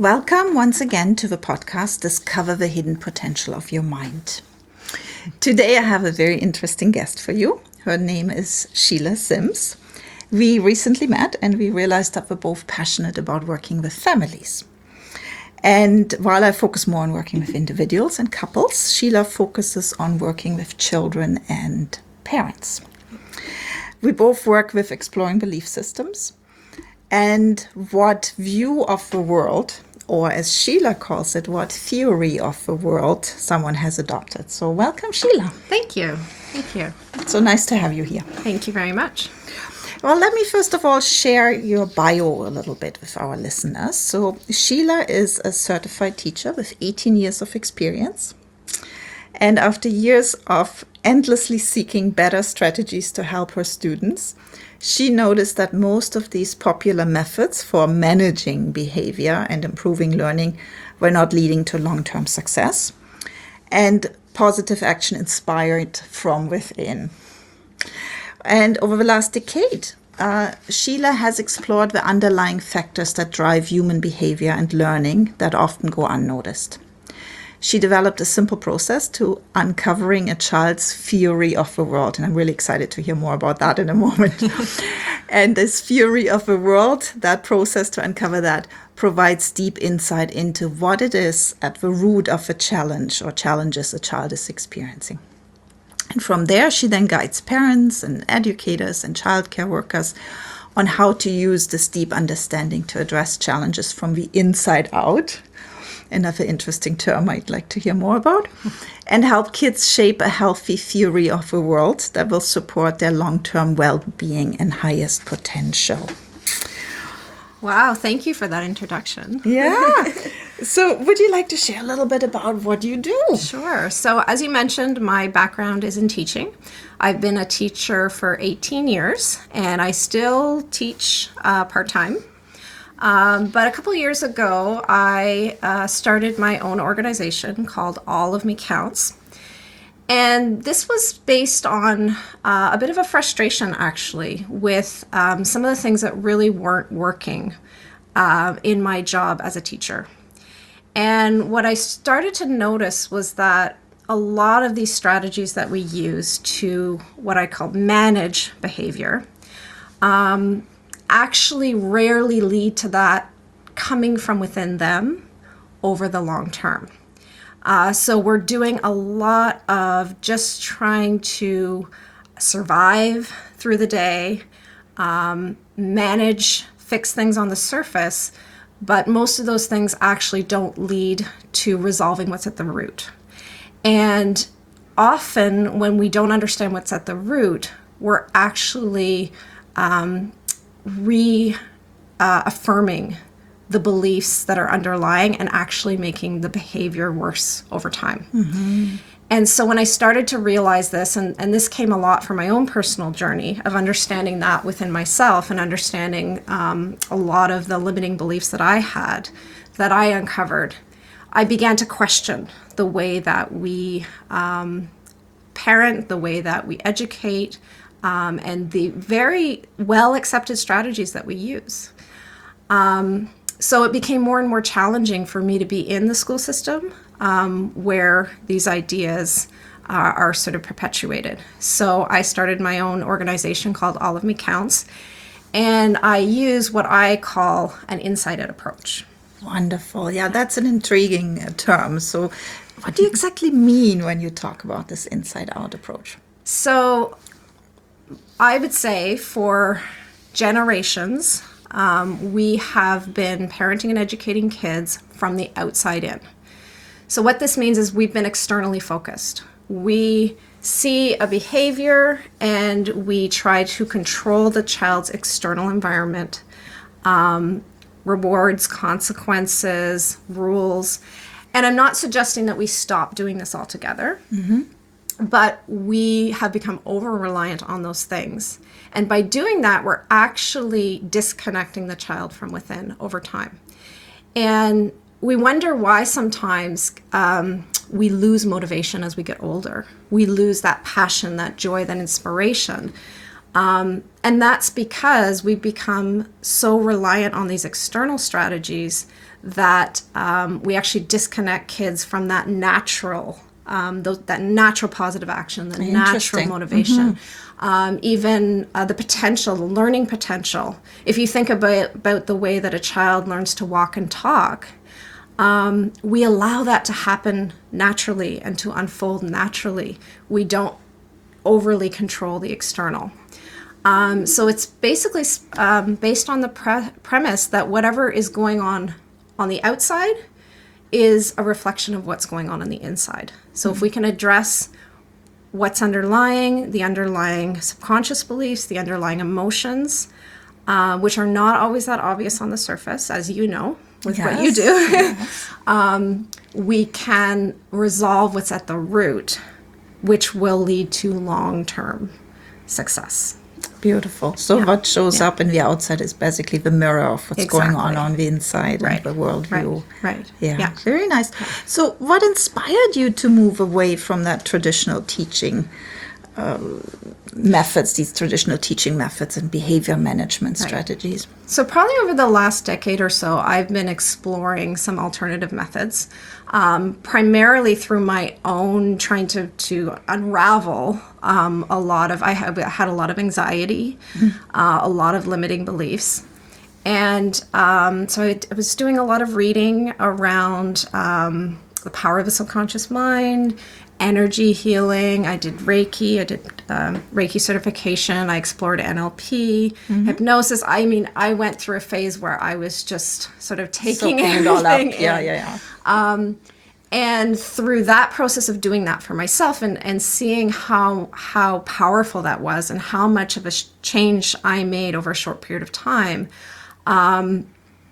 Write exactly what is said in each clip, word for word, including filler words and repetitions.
Welcome once again to the podcast, Discover the Hidden Potential of Your Mind. Today I have a very interesting guest for you. Her name is Sheila Sims. We recently met and we realized that we're both passionate about working with families. And while I focus more on working with individuals and couples, Sheila focuses on working with children and parents. We both work with exploring belief systems and what view of the world, or as Sheila calls it, what theory of the world someone has adopted. So welcome, Sheila. Thank you. Thank you. It's so nice to have you here. Thank you very much. Well, let me first of all share your bio a little bit with our listeners. So Sheila is a certified teacher with eighteen years of experience. And after years of endlessly seeking better strategies to help her students, she noticed that most of these popular methods for managing behavior and improving learning were not leading to long-term success and positive action inspired from within. And over the last decade, uh, Sheila has explored the underlying factors that drive human behavior and learning that often go unnoticed. She developed a simple process to uncovering a child's theory of the world. And I'm really excited to hear more about that in a moment. And this theory of the world, that process to uncover that, provides deep insight into what it is at the root of a challenge or challenges a child is experiencing. And from there, she then guides parents and educators and childcare workers on how to use this deep understanding to address challenges from the inside out. Another interesting term I'd like to hear more about, and help kids shape a healthy theory of the world that will support their long-term well-being and highest potential. Wow, thank you for that introduction. Yeah. So would you like to share a little bit about what you do? Sure. So as you mentioned, my background is in teaching. I've been a teacher for eighteen years, and I still teach uh, part-time. Um, but a couple years ago, I uh, started my own organization called All of Me Counts. And this was based on uh, a bit of a frustration, actually, with um, some of the things that really weren't working uh, in my job as a teacher. And what I started to notice was that a lot of these strategies that we use to what I call manage behavior um, actually rarely lead to that coming from within them over the long term. Uh, so we're doing a lot of just trying to survive through the day, um, manage, fix things on the surface, but most of those things actually don't lead to resolving what's at the root. And often when we don't understand what's at the root, we're actually um, re-affirming uh, the beliefs that are underlying and actually making the behavior worse over time. Mm-hmm. And so when I started to realize this, and, and this came a lot from my own personal journey of understanding that within myself and understanding um, a lot of the limiting beliefs that I had, that I uncovered, I began to question the way that we um, parent, the way that we educate, Um, and the very well-accepted strategies that we use. Um, so it became more and more challenging for me to be in the school system um, where these ideas uh, are sort of perpetuated. So I started my own organization called All of Me Counts, and I use what I call an inside-out approach. Wonderful. Yeah, that's an intriguing uh, term. So what do you exactly mean when you talk about this inside-out approach? So I would say for generations, um, we have been parenting and educating kids from the outside in. So what this means is we've been externally focused. We see a behavior and we try to control the child's external environment, um, rewards, consequences, rules. And I'm not suggesting that we stop doing this altogether. Mm-hmm. But we have become over-reliant on those things. And by doing that, we're actually disconnecting the child from within over time. And we wonder why sometimes um, we lose motivation as we get older. We lose that passion, that joy, that inspiration Um, and that's because we've become so reliant on these external strategies that um, we actually disconnect kids from that natural, um, those, that natural positive action, the natural motivation, mm-hmm. um, even uh, the potential, the learning potential. If you think about, about the way that a child learns to walk and talk, um, we allow that to happen naturally and to unfold naturally. We don't overly control the external. Um, so it's basically um, based on the pre- premise that whatever is going on on the outside is a reflection of what's going on on the inside. So mm-hmm. if we can address what's underlying, the underlying subconscious beliefs, the underlying emotions, uh, which are not always that obvious on the surface, as you know, with yes. what you do, yes. um, we can resolve what's at the root, which will lead to long-term success. Beautiful. So yeah. what shows yeah. up in the outside is basically the mirror of what's exactly. going on on the inside right. and the worldview. Right. right. Yeah. yeah. Very nice. So what inspired you to move away from that traditional teaching um, methods, these traditional teaching methods and behavior management right. strategies? So probably over the last decade or so, I've been exploring some alternative methods, um, primarily through my own trying to, to unravel um, a lot of, I have had a lot of anxiety, mm. uh, a lot of limiting beliefs. And um, so I, I was doing a lot of reading around um, the power of the subconscious mind, energy healing. I did Reiki. I did um, Reiki certification. I explored N L P, mm-hmm. hypnosis. I mean, I went through a phase where I was just sort of taking it all up. Yeah, yeah, yeah. Um, and through that process of doing that for myself and, and seeing how how powerful that was and how much of a sh- change I made over a short period of time, um,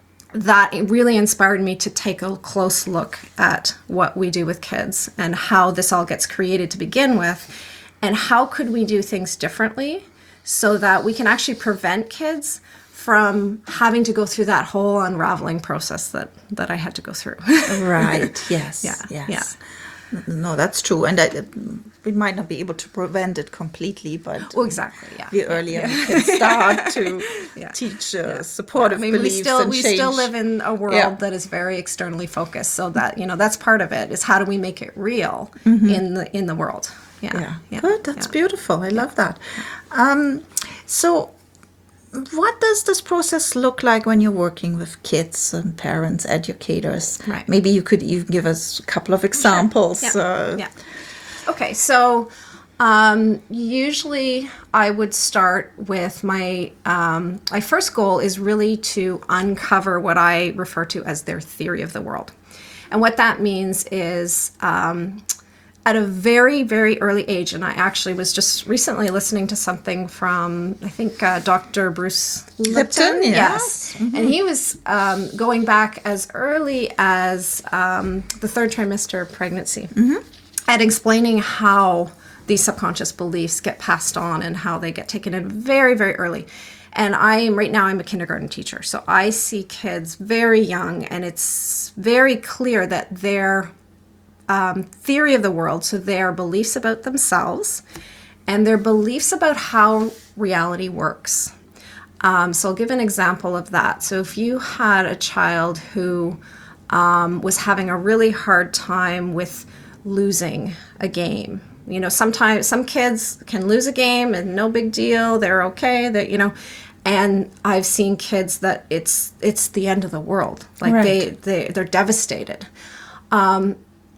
that it really inspired me to take a close look at what we do with kids and how this all gets created to begin with, and how could we do things differently so that we can actually prevent kids from having to go through that whole unraveling process that, that I had to go through. Right. Yes. Yeah. Yes. Yeah. No, that's true. And I, we might not be able to prevent it completely, but well, exactly, yeah. the earlier yeah. we can start to yeah. teach uh, yeah. supportive yeah. I mean, beliefs we still, and we change. still live in a world yeah. that is very externally focused. So that, you know, that's part of it, is how do we make it real mm-hmm. in the in the world? Yeah. Yeah. yeah. Good. That's yeah. beautiful. I love that. Um, so what does this process look like when you're working with kids and parents, educators? Right. Maybe you could even give us a couple of examples. Sure. Yeah. Uh, yeah. Okay, so um, usually I would start with my, um, my first goal is really to uncover what I refer to as their theory of the world. And what that means is um, at a very, very early age, and I actually was just recently listening to something from, I think, uh, Doctor Bruce Lipton. Lipton, yes. yes. Mm-hmm. And he was um, going back as early as um, the third trimester of pregnancy mm-hmm. and explaining how these subconscious beliefs get passed on and how they get taken in very, very early. And I am, right now, I'm a kindergarten teacher. So I see kids very young, and it's very clear that their Um, theory of the world, so their beliefs about themselves and their beliefs about how reality works. Um, so I'll give an example of that. So if you had a child who um, was having a really hard time with losing a game, you know, sometimes some kids can lose a game and no big deal, they're okay, that, you know, and I've seen kids that it's it's the end of the world, like right. they, they, they're devastated. Um,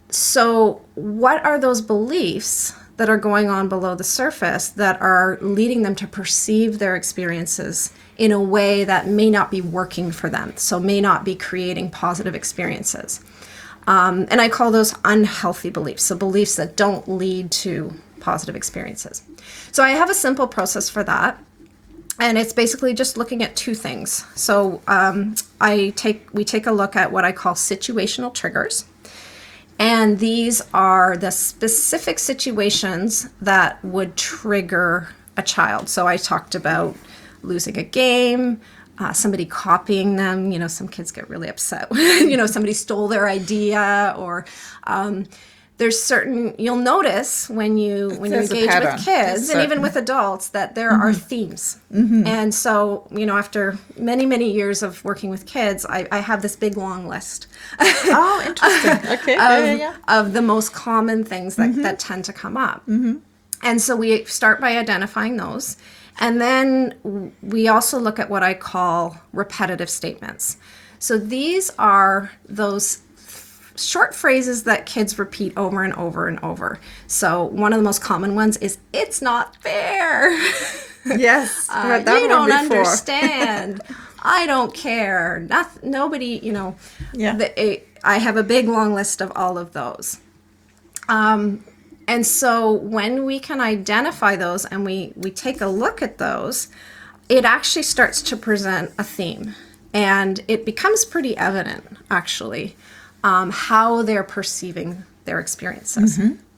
So what are those beliefs that are going on below the surface that are leading them to perceive their experiences in a way that may not be working for them, so may not be creating positive experiences? Um, and I call those unhealthy beliefs, so beliefs that don't lead to positive experiences. So I have a simple process for that. And it's basically just looking at two things. So um, I take we take a look at what I call situational triggers. And these are the specific situations that would trigger a child. So I talked about losing a game, uh, somebody copying them. You know, some kids get really upset. You know, somebody stole their idea, or um, there's certain, you'll notice when you when you There's a engage pattern. with There's kids and even certain- with adults that there are themes. And so, you know, after many, many years of working with kids, I, I have this big long list Oh, interesting. Okay. yeah, yeah, of, yeah. of the most common things that, that tend to come up. And so we start by identifying those. And then w- we also look at what I call repetitive statements. So these are those f- short phrases that kids repeat over and over and over. So one of the most common ones is, "It's not fair." Yes. Uh, heard that you one don't before. understand. I don't care. Not, nobody, you know. Yeah. The, it, I have a big long list of all of those. Um, and so when we can identify those and we, we take a look at those, it actually starts to present a theme. And it becomes pretty evident, actually, um, how they're perceiving their experiences.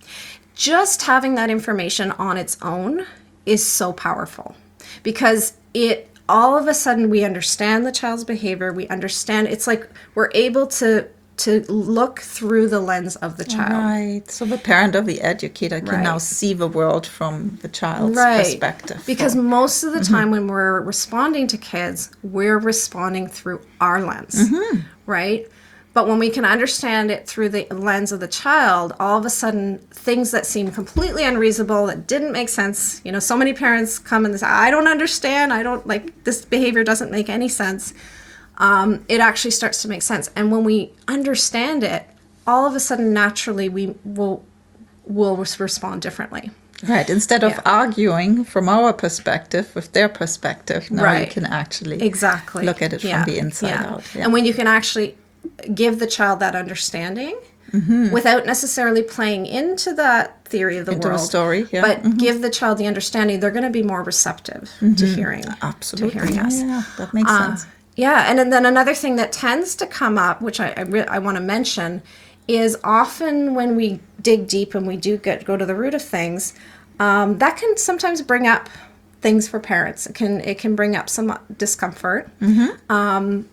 Just having that information on its own is so powerful, because it all of a sudden we understand the child's behavior. We understand, it's like we're able to to look through the lens of the child. Right. So the parent or the educator can now Right. see the world from the child's Right. perspective. Because Or- most of the time when we're responding to kids, we're responding through our lens, right? But when we can understand it through the lens of the child, all of a sudden things that seem completely unreasonable, that didn't make sense, you know, so many parents come and say, "I don't understand, I don't, like, this behavior doesn't make any sense." Um, it actually starts to make sense. And when we understand it, all of a sudden naturally we will will res- respond differently. Right. Instead of Yeah. arguing from our perspective with their perspective, now you Right. can actually Exactly. look at it Yeah, from the inside yeah. out. Yeah. And when you can actually give the child that understanding without necessarily playing into that theory of the Into the world, story, yeah. but give the child the understanding, they're going to be more receptive to hearing. Absolutely. To hearing Yeah, us. yeah, that makes Uh, sense. Yeah, and, and then another thing that tends to come up, which I I, re- I want to mention, is often when we dig deep and we do get go to the root of things, um, that can sometimes bring up things for parents. It can it can bring up some discomfort. Um,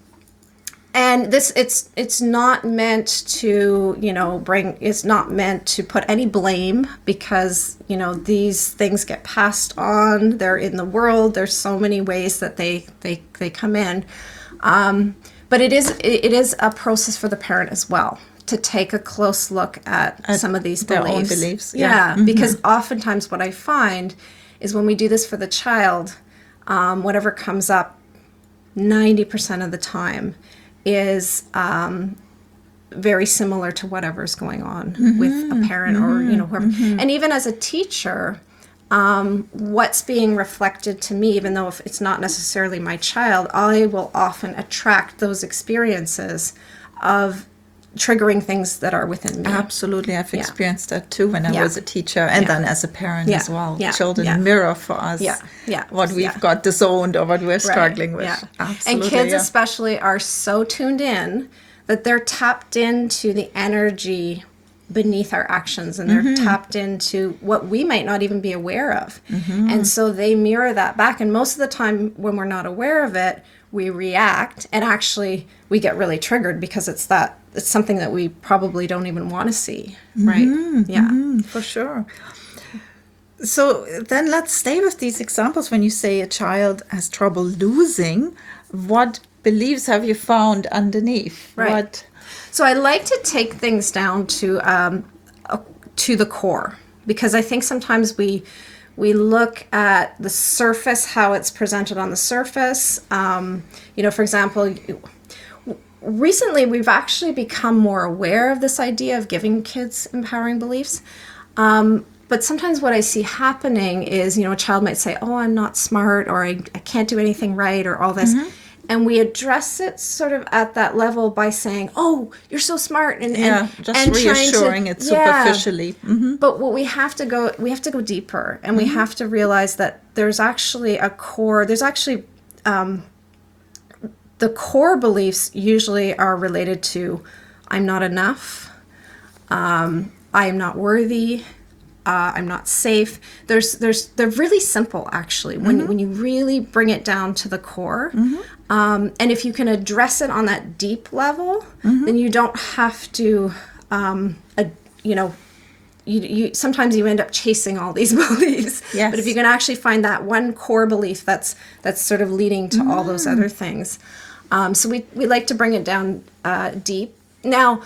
and this it's it's not meant to, you know, bring it's not meant to put any blame, because, you know, these things get passed on, they're in the world, there's so many ways that they they they come in, um, but it is it is a process for the parent as well to take a close look at, some of these their own beliefs. beliefs, yeah, yeah. Mm-hmm. because oftentimes what I find is when we do this for the child, um, whatever comes up ninety percent of the time is um, very similar to whatever's going on with a parent or, you know, whoever. And even as a teacher, um, what's being reflected to me, even though if it's not necessarily my child, I will often attract those experiences of triggering things that are within me. Absolutely. I've experienced that too when I Yeah. was a teacher and Yeah. then as a parent Yeah. as well. Yeah. Children Yeah. mirror for us Yeah. Yeah. what we've Yeah. got disowned or what we're Right, struggling with. Yeah. Absolutely. And kids yeah. especially are so tuned in that they're tapped into the energy beneath our actions, and they're Mm-hmm. tapped into what we might not even be aware of. Mm-hmm. And so they mirror that back. And most of the time when we're not aware of it, we react, and actually we get really triggered because it's that it's something that we probably don't even want to see. Right. Yeah. Mm, for sure. So then let's stay with these examples. When you say a child has trouble losing, what beliefs have you found underneath? Right. What? So I like to take things down to um, uh, to the core, because I think sometimes we we look at the surface, how it's presented on the surface. Um, you know, for example, recently we've actually become more aware of this idea of giving kids empowering beliefs. Um, but sometimes what I see happening is, you know, a child might say, "Oh, I'm not smart," or I, I can't do anything right," or all this. And we address it sort of at that level by saying, "Oh, you're so smart," and Yeah, and, just and trying reassuring to, it yeah. superficially. Mhm. But what we have to go, we have to go deeper, and we have to realize that there's actually a core. There's actually um, the core beliefs usually are related to, "I'm not enough," um, "I am not worthy," uh, "I'm not safe." There's, there's, they're really simple actually when when you really bring it down to the core. Um, and if you can address it on that deep level, then you don't have to, um, ad- you know, you, you sometimes you end up chasing all these beliefs. Yes. But if you can actually find that one core belief that's that's sort of leading to mm. all those other things. Um, so we, we like to bring it down uh, deep. Now,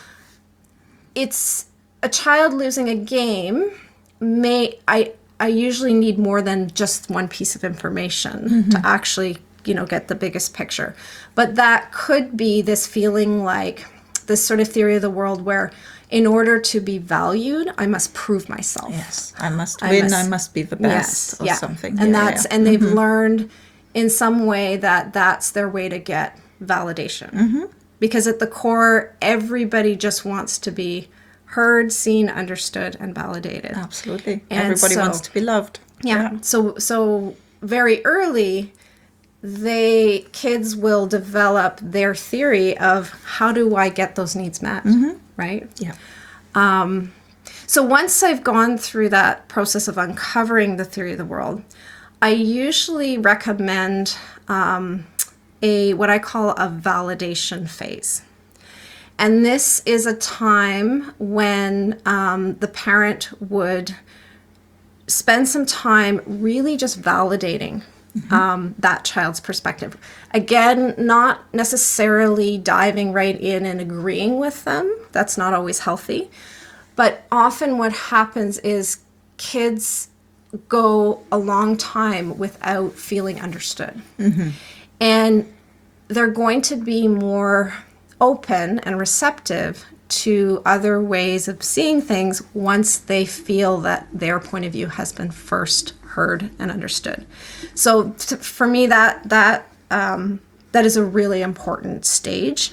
it's a child losing a game may I I usually need more than just one piece of information mm-hmm. to actually, you know, get the biggest picture. But that could be this feeling like this sort of theory of the world where in order to be valued, I must prove myself. Yes, I must I win, must, I must be the best yes, or yeah. something. And yeah, that's yeah. and they've mm-hmm. learned in some way that that's their way to get validation. Mm-hmm. Because at the core, everybody just wants to be heard, seen, understood, and validated. Absolutely. And everybody so, wants to be loved. Yeah. yeah. So so very early, they kids will develop their theory of how do I get those needs met, mm-hmm. right? Yeah. Um, so once I've gone through that process of uncovering the theory of the world, I usually recommend um, a what I call a validation phase. And this is a time when um, the parent would spend some time really just validating mm-hmm. um, that child's perspective. Again, not necessarily diving right in and agreeing with them. That's not always healthy. But often what happens is kids go a long time without feeling understood. Mm-hmm. And they're going to be more open and receptive to other ways of seeing things once they feel that their point of view has been first heard and understood. So t- for me, that that um, that is a really important stage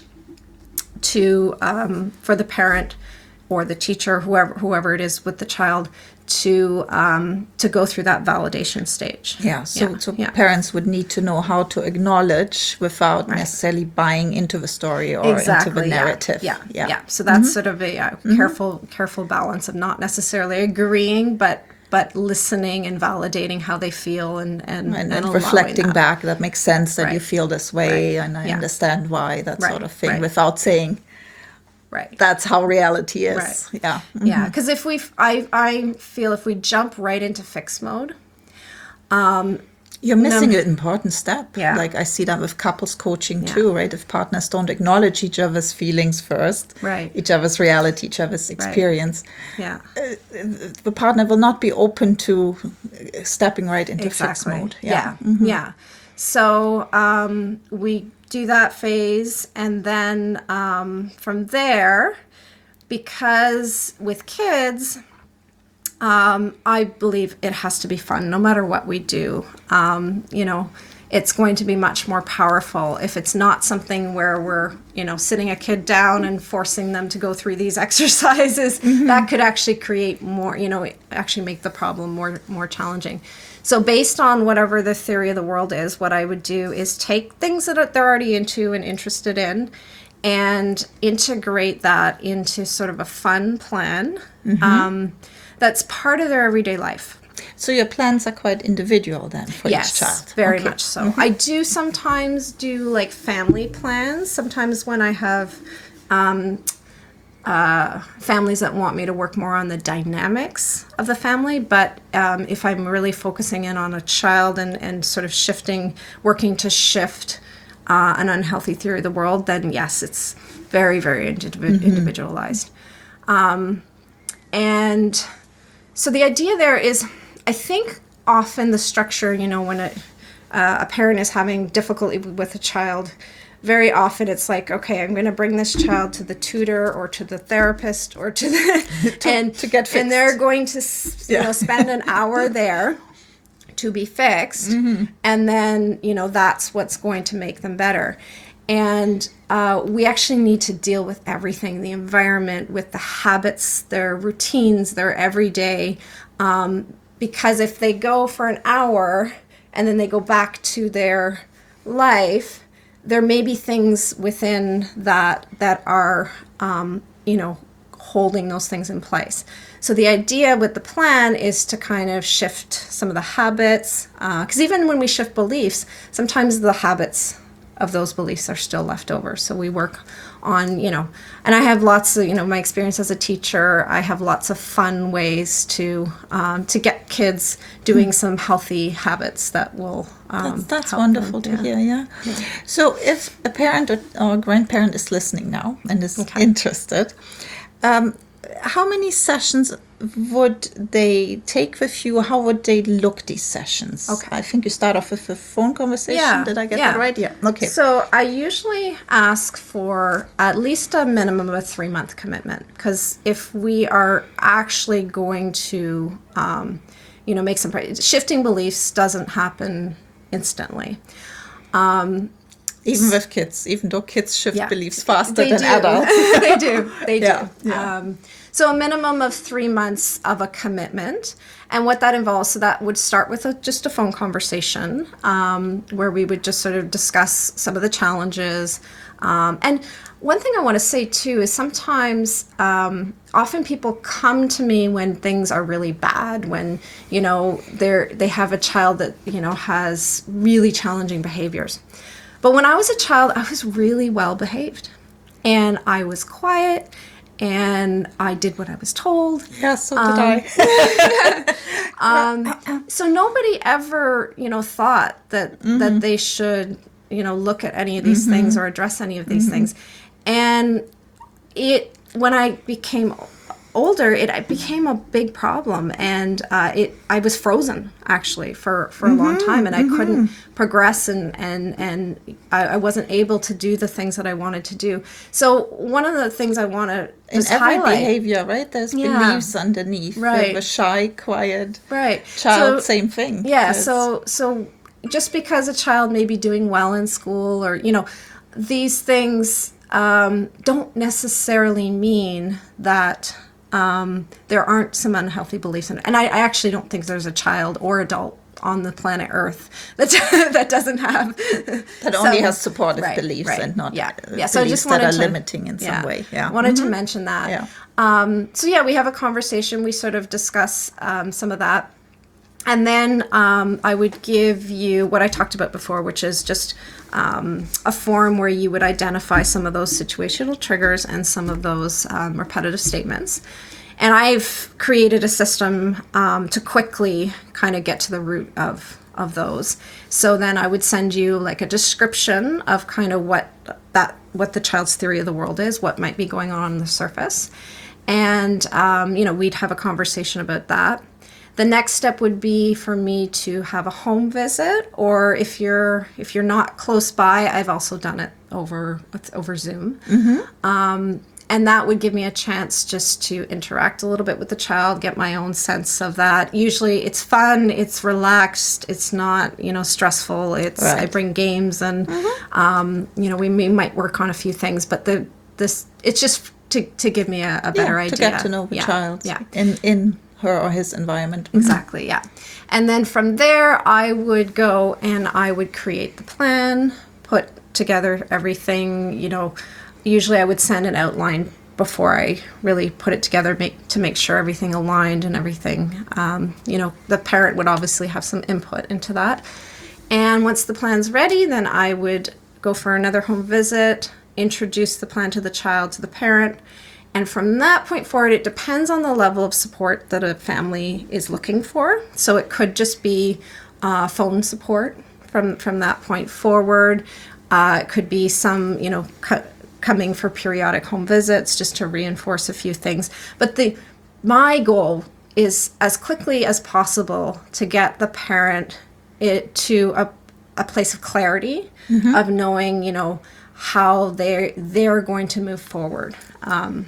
to um, for the parent or the teacher, whoever whoever it is with the child, to um, to go through that validation stage. Yeah, so, yeah. so yeah. parents would need to know how to acknowledge without right. necessarily buying into the story or exactly, into the narrative. Yeah, yeah. yeah. yeah. So that's mm-hmm. sort of a uh, careful mm-hmm. careful balance of not necessarily agreeing, but but listening and validating how they feel and and, and, and and reflecting that. back. That makes sense that right. you feel this way, right. and I yeah. understand why, that right. sort of thing, right. without saying. Right. That's how reality is. Right. Yeah. Mm-hmm. Yeah. Because if we, I, I feel if we jump right into fix mode, um, you're missing an important step. Yeah. Like I see that with couples coaching yeah. too, right? If partners don't acknowledge each other's feelings first, right. each other's reality, each other's experience, right. yeah, uh, the partner will not be open to stepping right into exactly. fix mode. Yeah. Yeah. Yeah. Mm-hmm. yeah. So um, we do that phase, and then um, from there, because with kids, um, I believe it has to be fun no matter what we do. Um, you know, it's going to be much more powerful if it's not something where we're, you know, sitting a kid down and forcing them to go through these exercises. Mm-hmm. That could actually create more, you know, actually make the problem more more challenging. So based on whatever the theory of the world is, what I would do is take things that they're already into and interested in and integrate that into sort of a fun plan mm-hmm. um, that's part of their everyday life. So your plans are quite individual then for yes, each child? very okay. much so. Mm-hmm. I do sometimes do like family plans. Sometimes when I have um, uh, families that want me to work more on the dynamics of the family. But um, if I'm really focusing in on a child and, and sort of shifting, working to shift uh, an unhealthy theory of the world, then yes, it's very, very indiv- mm-hmm. individualized. Um, and so the idea there is, I think often the structure, you know, when a, uh, a parent is having difficulty with a child, very often it's like, okay, I'm going to bring this child to the tutor or to the therapist or to the to, and to get fixed. And they're going to you yeah. know spend an hour there to be fixed, mm-hmm. and then you know that's what's going to make them better. And uh, we actually need to deal with everything, the environment, with the habits, their routines, their everyday. Um, because if they go for an hour and then they go back to their life, there may be things within that that are, um, you know, holding those things in place. So the idea with the plan is to kind of shift some of the habits, because uh, even when we shift beliefs, sometimes the habits of those beliefs are still left over. So we work on, you know, and I have lots of, you know, my experience as a teacher, I have lots of fun ways to um, to get kids doing mm. some healthy habits that will um, That's, that's wonderful them, to yeah. hear, yeah. yeah. So if a parent or, or grandparent is listening now and is okay. interested, um, how many sessions would they take with you? How would they look, these sessions? Okay. I think you start off with a phone conversation. Yeah. Did I get yeah. that right? Yeah. Okay. So I usually ask for at least a minimum of a three-month commitment, because if we are actually going to, um, you know, make some shifting beliefs doesn't happen instantly. Um, Even with kids, even though kids shift yeah. beliefs faster they than do. adults. they do. They do. Yeah. Yeah. Um, so a minimum of three months of a commitment. And what that involves, so that would start with a, just a phone conversation um, where we would just sort of discuss some of the challenges. Um, and one thing I want to say too is sometimes, um, often people come to me when things are really bad, when, you know, they're, they have a child that, you know, has really challenging behaviors. But when I was a child, I was really well behaved, and I was quiet, and I did what I was told. Yeah, so did um, I. um, so nobody ever, you know, thought that mm-hmm. that they should, you know, look at any of these mm-hmm. things or address any of these mm-hmm. things. And it, when I became older, it, it became a big problem, and uh, it I was frozen actually for, for mm-hmm, a long time, and mm-hmm. I couldn't progress, and and and I, I wasn't able to do the things that I wanted to do. So one of the things I want to in every highlight, behavior, right? There's yeah. beliefs underneath. Right, the shy, quiet, right child, so, same thing. Yeah. It's, so so just because a child may be doing well in school, or you know, these things um, don't necessarily mean that. Um, there aren't some unhealthy beliefs in it. And I, I actually don't think there's a child or adult on the planet Earth that that doesn't have that only some, has supportive right, beliefs right, and not yeah, uh, yeah. So I beliefs just wanted that are to, limiting in yeah, some way. Yeah, I wanted mm-hmm. to mention that. Yeah. Um, so yeah, we have a conversation. We sort of discuss um, some of that. And then um, I would give you what I talked about before, which is just um, a form where you would identify some of those situational triggers and some of those um, repetitive statements. And I've created a system um, to quickly kind of get to the root of, of those. So then I would send you like a description of kind of what that what the child's theory of the world is, what might be going on on the surface. And, um, you know, we'd have a conversation about that. The next step would be for me to have a home visit, or if you're if you're not close by, I've also done it over over Zoom. Mm-hmm. Um, and that would give me a chance just to interact a little bit with the child, get my own sense of that. Usually it's fun, it's relaxed, it's not, you know, stressful. It's right. I bring games and, mm-hmm. um, you know, we, we might work on a few things, but the this it's just to, to give me a, a better yeah, idea. To get to know the yeah. child yeah. in, in her or his environment. Exactly, yeah. And then from there, I would go and I would create the plan, put together everything, you know. Usually I would send an outline before I really put it together make, to make sure everything aligned and everything. Um, you know, the parent would obviously have some input into that. And once the plan's ready, then I would go for another home visit, introduce the plan to the child, to the parent. And from that point forward, it depends on the level of support that a family is looking for. So it could just be uh, phone support from, from that point forward. Uh, it could be some, you know, cu- coming for periodic home visits just to reinforce a few things. But the my goal is as quickly as possible to get the parent it to a, a place of clarity, mm-hmm. of knowing, you know, how they're, they're going to move forward. Um,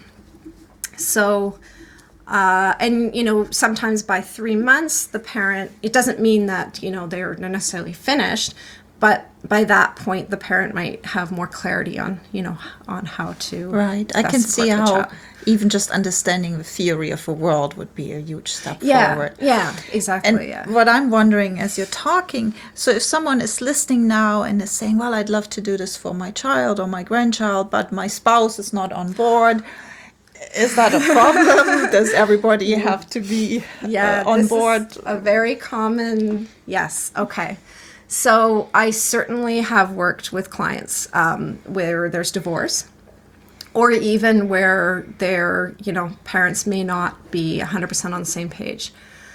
so, uh, and, you know, sometimes by three months, the parent, it doesn't mean that, you know, they're necessarily finished, but by that point, the parent might have more clarity on, you know, on how to. Right. I can see how even just understanding the theory of the world would be a huge step yeah, forward. Yeah, exactly. And yeah. what I'm wondering as you're talking, so if someone is listening now and is saying, well, I'd love to do this for my child or my grandchild, but my spouse is not on board. Is that a problem? Does everybody have to be yeah, uh, on this board? Is a very common, yes. Okay. So I certainly have worked with clients um, where there's divorce, or even where their, you know, parents may not be one hundred percent on the same page.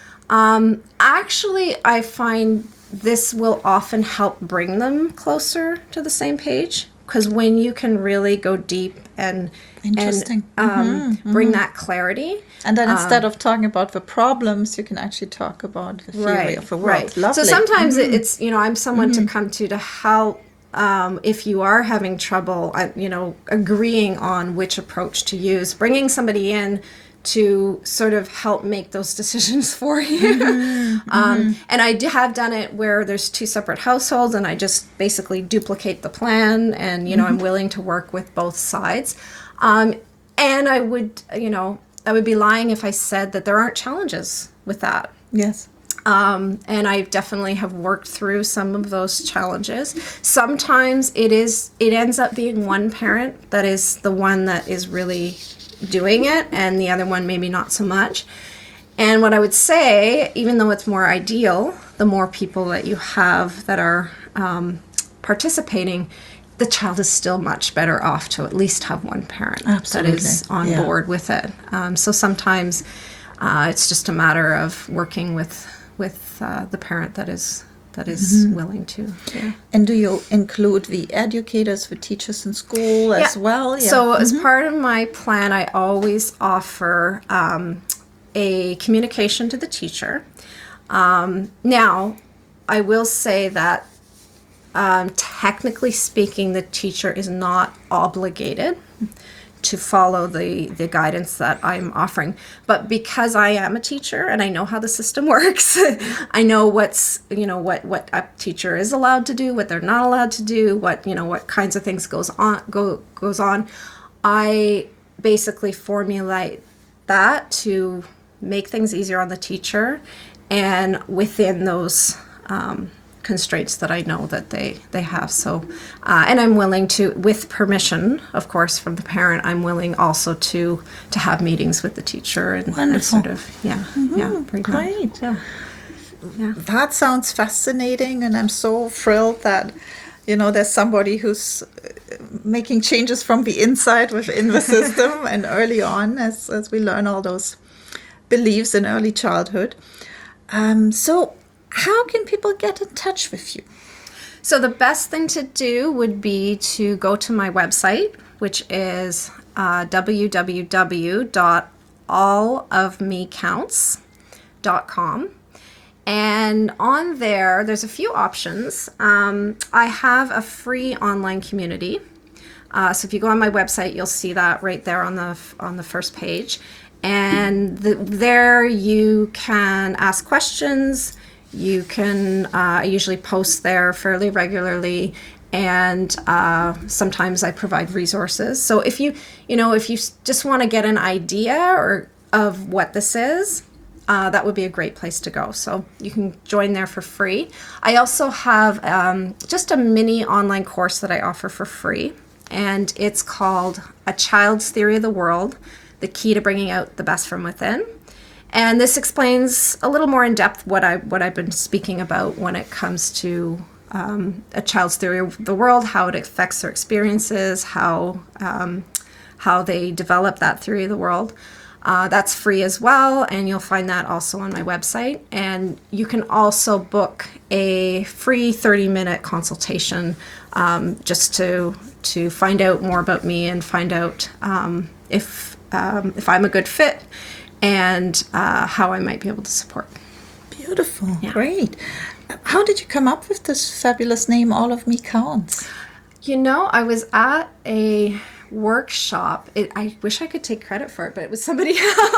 Um, actually, I find this will often help bring them closer to the same page, because when you can really go deep and Interesting. and um, Mm-hmm, bring mm-hmm. that clarity. And then instead um, of talking about the problems, you can actually talk about the theory right, of the world. Right. Lovely. So sometimes mm-hmm. it's, you know, I'm someone mm-hmm. to come to to help um, if you are having trouble, uh, you know, agreeing on which approach to use, bringing somebody in to sort of help make those decisions for you. Mm-hmm, um, mm-hmm. And I do have done it where there's two separate households and I just basically duplicate the plan, and, you know, mm-hmm. I'm willing to work with both sides. Um, and I would, you know, I would be lying if I said that there aren't challenges with that. Yes. Um, and I definitely have worked through some of those challenges. Sometimes it is, it ends up being one parent that is the one that is really doing it, and the other one maybe not so much. And what I would say, even though it's more ideal, the more people that you have that are um, participating, the child is still much better off to at least have one parent Absolutely. that is on yeah. board with it. Um, so sometimes uh, it's just a matter of working with with uh, the parent that is that is mm-hmm. willing to. Yeah. And do you include the educators, the teachers in school as yeah. well? Yeah. So mm-hmm. as part of my plan, I always offer um, a communication to the teacher. Um, now, I will say that um, technically speaking, the teacher is not obligated to follow the, the guidance that I'm offering. But because I am a teacher and I know how the system works, I know what's, you know, what, what a teacher is allowed to do, what they're not allowed to do, what, you know, what kinds of things goes on, go, goes on. I basically formulate that to make things easier on the teacher and within those um, constraints that I know that they, they have. So, uh, and I'm willing to, with permission, of course, from the parent, I'm willing also to to have meetings with the teacher and, and sort of, yeah, mm-hmm. yeah, bring great. That, yeah. yeah. That sounds fascinating, and I'm so thrilled that, you know, there's somebody who's making changes from the inside within the system and early on as, as we learn all those beliefs in early childhood. Um, so how can people get in touch with you? So the best thing to do would be to go to my website, which is uh, w w w dot all of me counts dot com. And on there, there's a few options. Um, I have a free online community. Uh, so if you go on my website, you'll see that right there on the on the first page. And the, there you can ask questions. You can, uh, I usually post there fairly regularly, and uh, sometimes I provide resources. So if you, you know, if you just want to get an idea or of what this is, uh, that would be a great place to go. So you can join there for free. I also have um, just a mini online course that I offer for free, and it's called A Child's Theory of the World, The Key to Bringing Out the Best from Within. And this explains a little more in depth what I what I've been speaking about when it comes to um, a child's theory of the world, how it affects their experiences, how um, how they develop that theory of the world. Uh, that's free as well, and you'll find that also on my website. And you can also book a free thirty minute consultation um, just to to find out more about me and find out um, if um, if I'm a good fit, and uh, how I might be able to support. Beautiful. Yeah. Great. How did you come up with this fabulous name, All of Me Counts? You know, I was at a workshop. It, I wish I could take credit for it, but it was somebody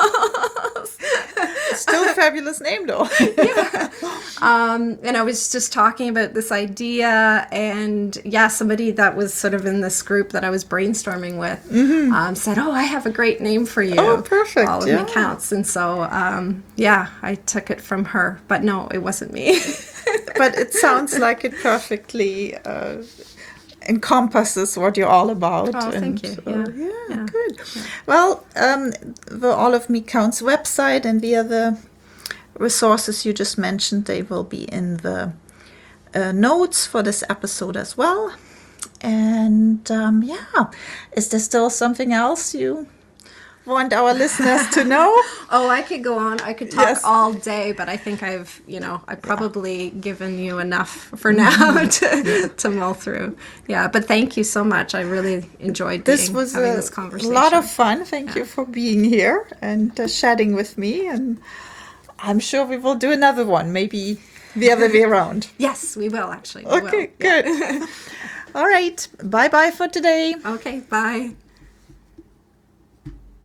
else. Still a fabulous name, though. Yeah. Um, and I was just talking about this idea, and yeah, somebody that was sort of in this group that I was brainstorming with mm-hmm. um, said, "Oh, I have a great name for you. Oh, perfect. All of yeah. Me Counts." And so, um, yeah, I took it from her, but no, it wasn't me. But it sounds like it perfectly uh, encompasses what you're all about. Oh, and, thank you. uh, Yeah. yeah, Yeah. good. Yeah. Well, um, the All of Me Counts website and via the resources you just mentioned, they will be in the uh, notes for this episode as well. And um, yeah, is there still something else you want our listeners to know? Oh, I could go on. I could talk Yes. all day, but I think I've, you know, I've probably given you enough for now to, to mull through. Yeah, but thank you so much. I really enjoyed This being, was having a this conversation. lot of fun. Thank you for being here and uh, chatting with me. And I'm sure we will do another one, maybe the other way around. Yes, we will actually. We Okay, will. Yeah. good. All right. Bye bye for today. Okay, bye.